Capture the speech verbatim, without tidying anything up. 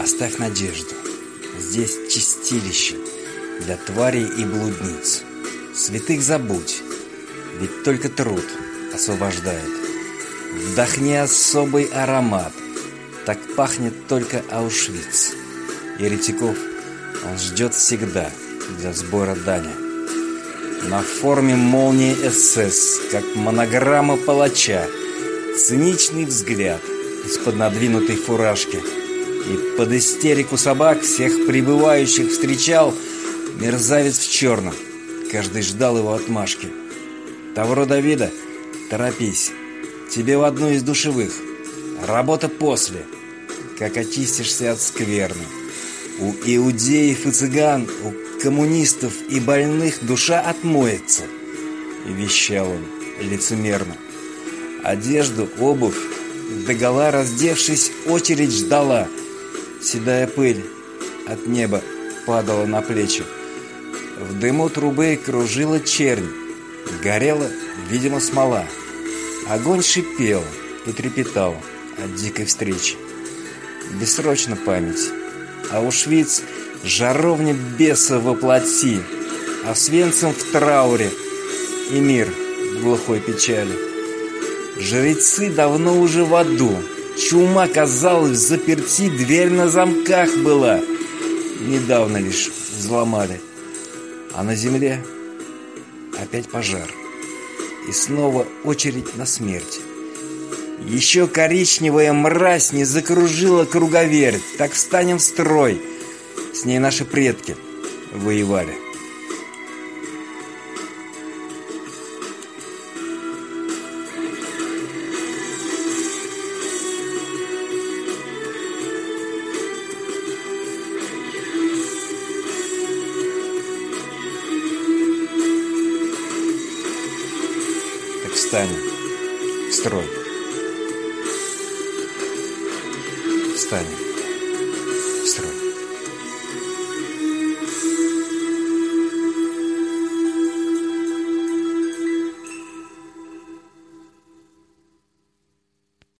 Оставь надежду. Здесь чистилище для тварей и блудниц. Святых забудь, ведь только труд освобождает. Вдохни особый аромат. Так пахнет только Аушвиц. Еретиков он ждет всегда для сбора дани. На форме молнии СС, как монограмма палача, циничный взгляд из-под надвинутой фуражки. И под истерику собак всех прибывающих встречал мерзавец в черном. Каждый ждал его отмашки. Тавро Давида, торопись, тебе в одну из душевых. Работа после, как очистишься от скверны. У иудеев и цыган, у коммунистов и больных душа отмоется. И вещал он лицемерно. Одежду, обувь, догола раздевшись, очередь ждала. Седая пыль от неба падала на плечи. В дыму трубы кружила чернь. Горела, видимо, смола. Огонь шипел и трепетал от дикой встречи. Бессрочна память. Аушвиц — жаровня беса во плоти, Освенцим в трауре и мир в глухой печали. Жрецы давно уже в аду. Чума, казалось, в заперти, дверь на замках была. Недавно лишь взломали. А на земле опять пожар. И снова очередь на смерть. Еще коричневая мразь не закружила круговерть. Так встанем в строй. С ней наши предки воевали. Так встанем в строй. Встанем в строй.